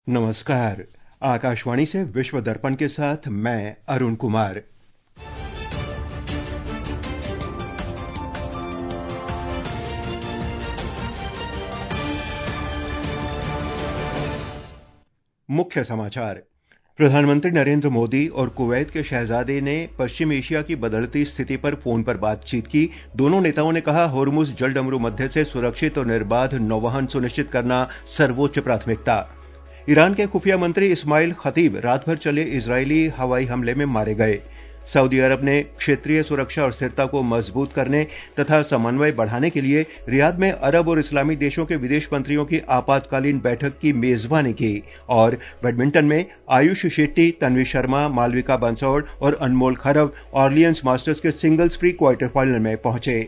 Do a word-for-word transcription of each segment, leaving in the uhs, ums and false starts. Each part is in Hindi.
नमस्कार। आकाशवाणी से विश्व दर्पण के साथ मैं अरुण कुमार। मुख्य समाचार। प्रधानमंत्री नरेंद्र मोदी और कुवैत के शहजादे ने पश्चिम एशिया की बदलती स्थिति पर फोन पर बातचीत की। दोनों नेताओं ने कहा, होर्मुज जलडमरू मध्य से सुरक्षित और निर्बाध नौवहन सुनिश्चित करना सर्वोच्च प्राथमिकता। ईरान के खुफिया मंत्री इस्माइल खतीब रात भर चले इजरायली हवाई हमले में मारे गए। सऊदी अरब ने क्षेत्रीय सुरक्षा और स्थिरता को मजबूत करने तथा समन्वय बढ़ाने के लिए रियाद में अरब और इस्लामी देशों के विदेश मंत्रियों की आपातकालीन बैठक की मेजबानी की। और बैडमिंटन में आयुष शेट्टी, तन्वी शर्मा, मालविका बंसोड़ और अनमोल खरव ऑर्लियंस मास्टर्स के सिंगल्स प्री क्वार्टर फाइनल में पहुंचे।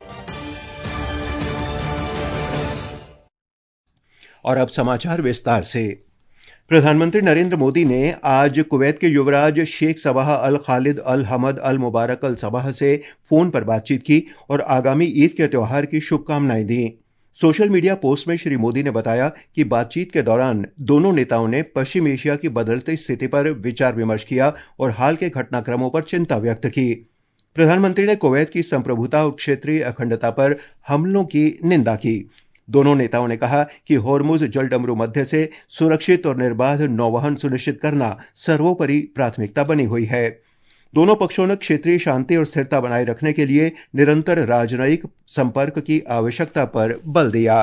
और अब समाचार विस्तार से। प्रधानमंत्री नरेंद्र मोदी ने आज कुवैत के युवराज Sheikh Sabah Al Khalid Al Hamad Al Mubarak Al Sabah से फोन पर बातचीत की और आगामी ईद के त्योहार की शुभकामनाएं दी। सोशल मीडिया पोस्ट में श्री मोदी ने बताया कि बातचीत के दौरान दोनों नेताओं ने पश्चिम एशिया की बदलती स्थिति पर विचार विमर्श किया और हाल के घटनाक्रमों पर चिंता व्यक्त की। प्रधानमंत्री ने कुवैत की संप्रभुता और क्षेत्रीय अखंडता पर हमलों की निंदा की। दोनों नेताओं ने कहा कि होर्मुज जलडमरू मध्य से सुरक्षित और निर्बाध नौवहन सुनिश्चित करना सर्वोपरि प्राथमिकता बनी हुई है। दोनों पक्षों ने क्षेत्रीय शांति और स्थिरता बनाए रखने के लिए निरंतर राजनयिक संपर्क की आवश्यकता पर बल दिया।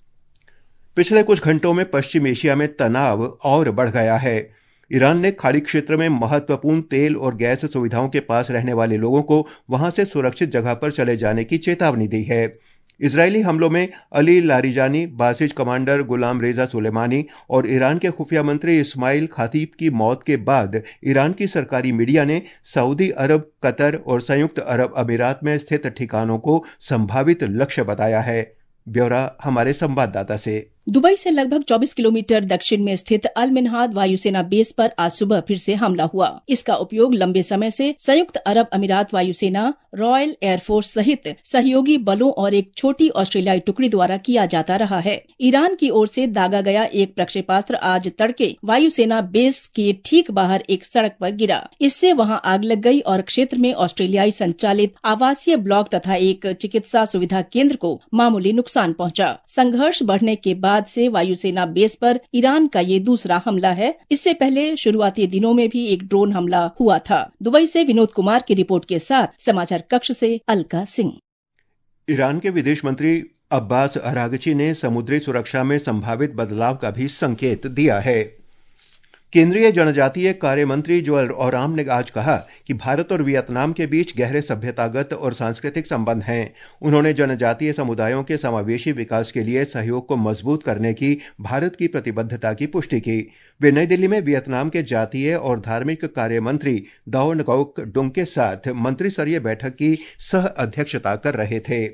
पिछले कुछ घंटों में पश्चिम एशिया में तनाव और बढ़ गया है। ईरान ने खाड़ी क्षेत्र में महत्वपूर्ण तेल और गैस सुविधाओं के पास रहने वाले लोगों को वहां से सुरक्षित जगह पर चले जाने की चेतावनी दी है। इजरायली हमलों में Ali Larijani, Basij commander Gholam Reza Soleimani और ईरान के खुफिया मंत्री इस्माइल खतीब की मौत के बाद ईरान की सरकारी मीडिया ने सऊदी अरब, कतर और संयुक्त अरब अमीरात में स्थित ठिकानों को संभावित लक्ष्य बताया है। ब्यौरा हमारे संवाददाता से। दुबई से लगभग चौबीस किलोमीटर दक्षिण में स्थित अल मिन्हाद वायुसेना बेस पर आज सुबह फिर से हमला हुआ। इसका उपयोग लंबे समय से संयुक्त अरब अमीरात वायुसेना, रॉयल एयरफोर्स सहित सहयोगी बलों और एक छोटी ऑस्ट्रेलियाई टुकड़ी द्वारा किया जाता रहा है। ईरान की ओर से दागा गया एक प्रक्षेपास्त्र आज तड़के वायुसेना बेस के ठीक बाहर एक सड़क पर गिरा। इससे वहां आग लग गई और क्षेत्र में ऑस्ट्रेलियाई संचालित आवासीय ब्लॉक तथा एक चिकित्सा सुविधा केंद्र को मामूली नुकसान पहुंचा। संघर्ष बढ़ने के बाद से वायुसेना बेस पर ईरान का ये दूसरा हमला है। इससे पहले शुरुआती दिनों में भी एक ड्रोन हमला हुआ था। दुबई से विनोद कुमार की रिपोर्ट के साथ समाचार कक्ष से अलका सिंह। ईरान के विदेश मंत्री अब्बास अरागची ने समुद्री सुरक्षा में संभावित बदलाव का भी संकेत दिया है। केंद्रीय जनजातीय कार्य मंत्री जोएल ओराम ने आज कहा कि भारत और वियतनाम के बीच गहरे सभ्यतागत और सांस्कृतिक संबंध हैं। उन्होंने जनजातीय समुदायों के समावेशी विकास के लिए सहयोग को मजबूत करने की भारत की प्रतिबद्धता की पुष्टि की। वे नई दिल्ली में वियतनाम के जातीय और धार्मिक कार्य मंत्री दाओ नगौक डुंग के साथ मंत्री स्तरीय बैठक की सह अध्यक्षता कर रहे थे।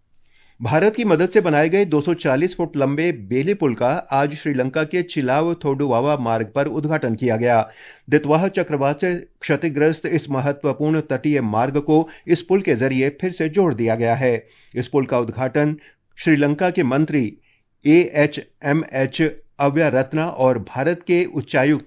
भारत की मदद से बनाए गए दो सौ चालीस फुट लंबे बेली पुल का आज श्रीलंका के चिलाव थोडुवावा मार्ग पर उद्घाटन किया गया। दितवाह चक्रवात से क्षतिग्रस्त इस महत्वपूर्ण तटीय मार्ग को इस पुल के जरिए फिर से जोड़ दिया गया है। इस पुल का उद्घाटन श्रीलंका के मंत्री A H M H Abeyratna और भारत के उच्चायुक्त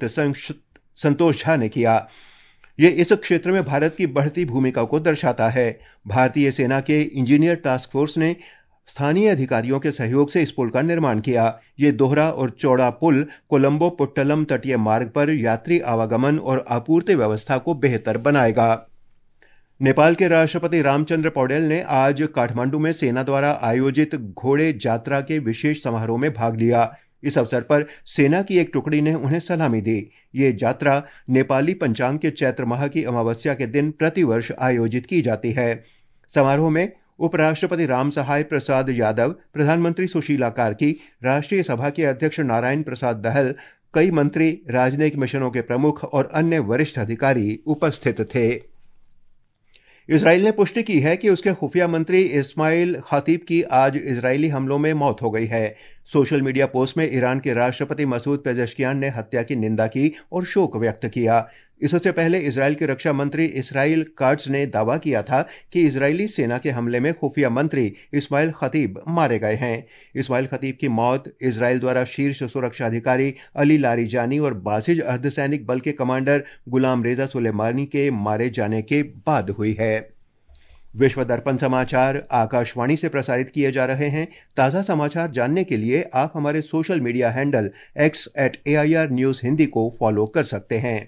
संतोष झा ने किया। ये इस क्षेत्र में भारत की बढ़ती भूमिका को दर्शाता है। भारतीय सेना के इंजीनियर टास्क फोर्स ने स्थानीय अधिकारियों के सहयोग से इस पुल का निर्माण किया। ये दोहरा और चौड़ा पुल कोलंबो पुट्टलम तटीय मार्ग पर यात्री आवागमन और आपूर्ति व्यवस्था को बेहतर बनाएगा। नेपाल के राष्ट्रपति रामचंद्र पौडेल ने आज काठमांडू में सेना द्वारा आयोजित घोड़े यात्रा के विशेष समारोह में भाग लिया। इस अवसर पर सेना की एक टुकड़ी ने उन्हें सलामी दी। ये यात्रा नेपाली पंचांग के चैत्र माह की अमावस्या के दिन प्रतिवर्ष आयोजित की जाती है। समारोह में उपराष्ट्रपति राम सहाय प्रसाद यादव, प्रधानमंत्री सुशीला कार्की, राष्ट्रीय सभा के अध्यक्ष नारायण प्रसाद दहल, कई मंत्री, राजनयिक मिशनों के प्रमुख और अन्य वरिष्ठ अधिकारी उपस्थित थे। इजराइल ने पुष्टि की है कि उसके खुफिया मंत्री इस्माइल खतीब की आज इजरायली हमलों में मौत हो गई है। सोशल मीडिया पोस्ट में ईरान के राष्ट्रपति मसूद पेजेश्कियान ने हत्या की निंदा की और शोक व्यक्त किया। इससे पहले इजरायल के रक्षा मंत्री इसराइल काट्ज ने दावा किया था कि इजरायली सेना के हमले में खुफिया मंत्री इस्माइल खतीब मारे गए हैं। इस्माइल खतीब की मौत इजरायल द्वारा शीर्ष सुरक्षा अधिकारी अली लारीजानी और बासिज अर्धसैनिक बल के कमांडर गुलाम रेजा सुलेमानी के मारे जाने के बाद हुई है। विश्व दर्पण समाचार आकाशवाणी से प्रसारित किए जा रहे हैं। ताज़ा समाचार जानने के लिए आप हमारे social media handle X at A I R news Hindi को फॉलो कर सकते हैं।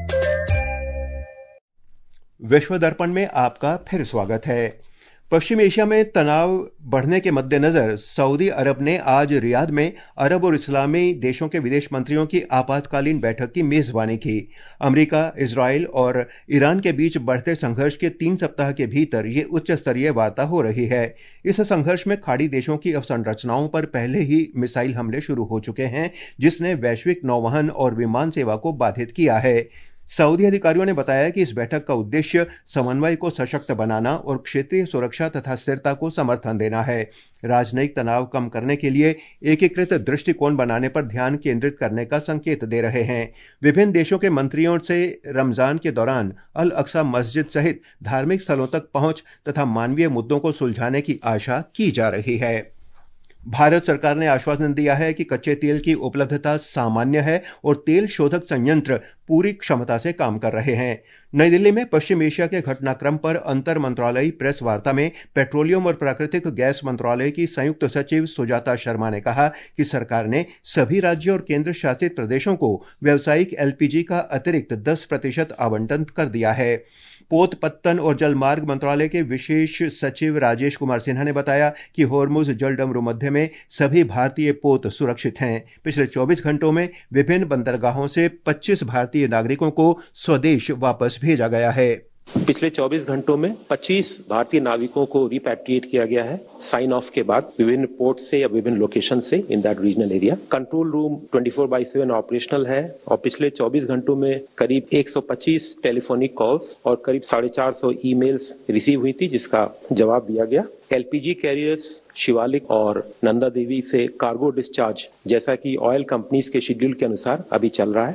विश्व दर्पण में आपका फिर स्वागत है। पश्चिम एशिया में तनाव बढ़ने के मद्देनजर सऊदी अरब ने आज रियाद में अरब और इस्लामी देशों के विदेश मंत्रियों की आपातकालीन बैठक की मेजबानी की। अमेरिका, इजरायल और ईरान के बीच बढ़ते संघर्ष के तीन सप्ताह के भीतर ये उच्च स्तरीय वार्ता हो रही है। इस संघर्ष में खाड़ी देशों की अवसंरचनाओं पर पहले ही मिसाइल हमले शुरू हो चुके हैं, जिसने वैश्विक नौवहन और विमान सेवा को बाधित किया है। सऊदी अधिकारियों ने बताया कि इस बैठक का उद्देश्य समन्वय को सशक्त बनाना और क्षेत्रीय सुरक्षा तथा स्थिरता को समर्थन देना है। राजनयिक तनाव कम करने के लिए एकीकृत दृष्टिकोण बनाने पर ध्यान केंद्रित करने का संकेत दे रहे हैं। विभिन्न देशों के मंत्रियों से रमजान के दौरान अल अक्सा मस्जिद सहित धार्मिक स्थलों तक पहुंच तथा मानवीय मुद्दों को सुलझाने की आशा की जा रही है। भारत सरकार ने आश्वासन दिया है कि कच्चे तेल की उपलब्धता सामान्य है और तेल शोधक संयंत्र पूरी क्षमता से काम कर रहे हैं। नई दिल्ली में पश्चिम एशिया के घटनाक्रम पर अंतर मंत्रालयी प्रेस वार्ता में पेट्रोलियम और प्राकृतिक गैस मंत्रालय की संयुक्त सचिव सुजाता शर्मा ने कहा कि सरकार ने सभी राज्यों और केंद्र शासित प्रदेशों को व्यावसायिक एल पी जी का अतिरिक्त दस प्रतिशत आवंटन कर दिया है। पोत पत्तन और जलमार्ग मंत्रालय के विशेष सचिव राजेश कुमार सिन्हा ने बताया कि होर्मुज जलडमरू मध्य में सभी भारतीय पोत सुरक्षित हैं। पिछले चौबीस घंटों में विभिन्न बंदरगाहों से पच्चीस भारतीय नागरिकों को स्वदेश वापस भेजा गया है। पिछले चौबीस घंटों में पच्चीस भारतीय नाविकों को रिपैट्रिएट किया गया है साइन ऑफ के बाद विभिन्न पोर्ट से या विभिन्न लोकेशन से in that regional area. Control room चौबीस बाई सात ऑपरेशनल है और पिछले चौबीस घंटों में करीब एक सौ पच्चीस टेलीफोनिक कॉल्स और करीब साढ़े चार सौ ईमेल्स रिसीव हुई थी, जिसका जवाब दिया गया। एलपीजी कैरियर्स शिवालिक और नंदा देवी से कार्गो डिस्चार्ज जैसा कि ऑयल कंपनीज के शेड्यूल के अनुसार अभी चल रहा है।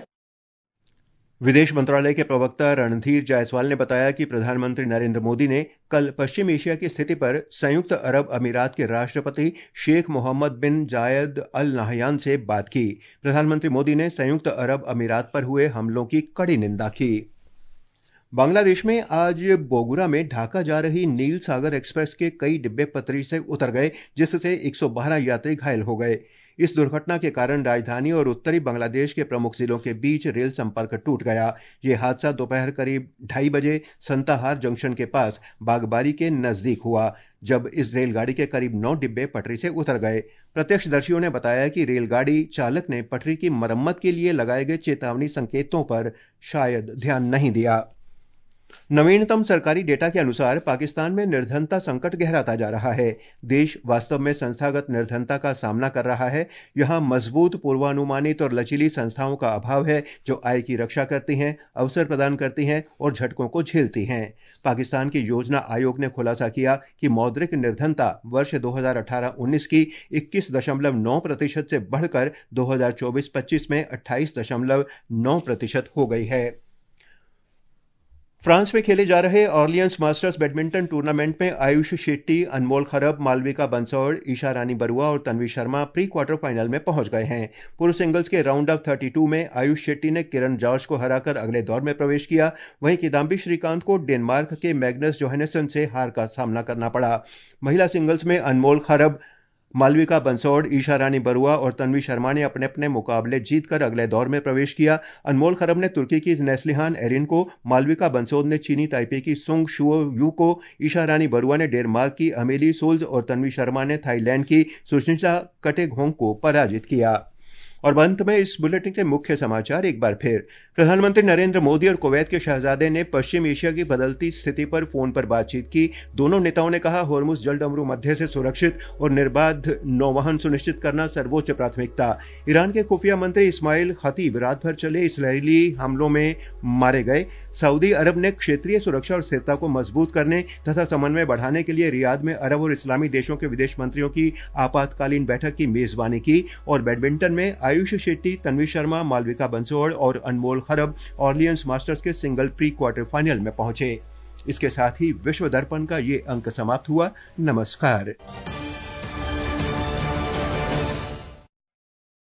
विदेश मंत्रालय के प्रवक्ता रणधीर जायसवाल ने बताया कि प्रधानमंत्री नरेंद्र मोदी ने कल पश्चिम एशिया की स्थिति पर संयुक्त अरब अमीरात के राष्ट्रपति शेख मोहम्मद बिन जायद अल नाहयान से बात की। प्रधानमंत्री मोदी ने संयुक्त अरब अमीरात पर हुए हमलों की कड़ी निंदा की। बांग्लादेश में आज बोगुरा में ढाका जा रही नील सागर एक्सप्रेस के कई डिब्बे पटरी से उतर गए, जिससे एक सौ बारह यात्री घायल हो गए। इस दुर्घटना के कारण राजधानी और उत्तरी बांग्लादेश के प्रमुख जिलों के बीच रेल संपर्क टूट गया। ये हादसा दोपहर करीब ढाई बजे संताहार जंक्शन के पास बागबारी के नजदीक हुआ, जब इस रेलगाड़ी के करीब नौ डिब्बे पटरी से उतर गए। प्रत्यक्षदर्शियों ने बताया कि रेलगाड़ी चालक ने पटरी की मरम्मत के लिए लगाए गए चेतावनी संकेतों पर शायद ध्यान नहीं दिया। नवीनतम सरकारी डेटा के अनुसार पाकिस्तान में निर्धनता संकट गहराता जा रहा है। देश वास्तव में संस्थागत निर्धनता का सामना कर रहा है। यहां मजबूत, पूर्वानुमानित और लचीली संस्थाओं का अभाव है, जो आय की रक्षा करती हैं, अवसर प्रदान करती हैं और झटकों को झेलती हैं। पाकिस्तान के योजना आयोग ने खुलासा किया कि मौद्रिक निर्धनता वर्ष दो हज़ार अठारह उन्नीस की इक्कीस दशमलव नौ प्रतिशत से बढ़कर दो हज़ार चौबीस पच्चीस में अट्ठाईस दशमलव नौ प्रतिशत हो गई है। फ्रांस में खेले जा रहे ऑर्लियंस मास्टर्स बैडमिंटन टूर्नामेंट में आयुष शेट्टी, अनमोल खरब, मालविका बंसोड़, ईशा रानी बरुआ और Tanvi Sharma pre quarter final में पहुंच गए हैं। पुरुष सिंगल्स के राउंड ऑफ बत्तीस में आयुष शेट्टी ने किरण जॉर्ज को हराकर अगले दौर में प्रवेश किया। वहीं किदाम्बी श्रीकांत को डेनमार्क के मैग्नस जोहानसन से हार का सामना करना पड़ा। महिला सिंगल्स में अनमोल खरब, मालविका बंसोड़, ईशा रानी बरुआ और तन्वी शर्मा ने अपने अपने मुकाबले जीतकर अगले दौर में प्रवेश किया। अनमोल खरब ने तुर्की की नेस्लिहान एरिन को, मालविका बंसोड़ ने चीनी ताइपे की सुंग शुओ यू को, ईशा रानी बरुआ ने डेनमार्क की अमेली सोल्स और तन्वी शर्मा ने थाईलैंड की सुचिंता कटेघोंग को पराजित किया। और अंत में इस बुलेटिन के मुख्य समाचार एक बार फिर। प्रधानमंत्री नरेंद्र मोदी और कुवैत के शहजादे ने पश्चिम एशिया की बदलती स्थिति पर फोन पर बातचीत की। दोनों नेताओं ने कहा, होर्मुज जलडमरू मध्य से सुरक्षित और निर्बाध नौवहन सुनिश्चित करना सर्वोच्च प्राथमिकता। ईरान के खुफिया मंत्री इस्माइल खतीब रात भर चले इसराइली हमलों में मारे गए। सऊदी अरब ने क्षेत्रीय सुरक्षा और स्थिरता को मजबूत करने तथा समन्वय बढ़ाने के लिए रियाद में अरब और इस्लामी देशों के विदेश मंत्रियों की आपातकालीन बैठक की मेजबानी की। और बैडमिंटन में आयुष शेट्टी, तन्वी शर्मा, मालविका बंसोड़ और अनमोल खरब ऑर्लियंस मास्टर्स के सिंगल प्री क्वार्टर फाइनल में पहुंचे। इसके साथ ही विश्व दर्पण का ये अंक समाप्त हुआ। नमस्कार।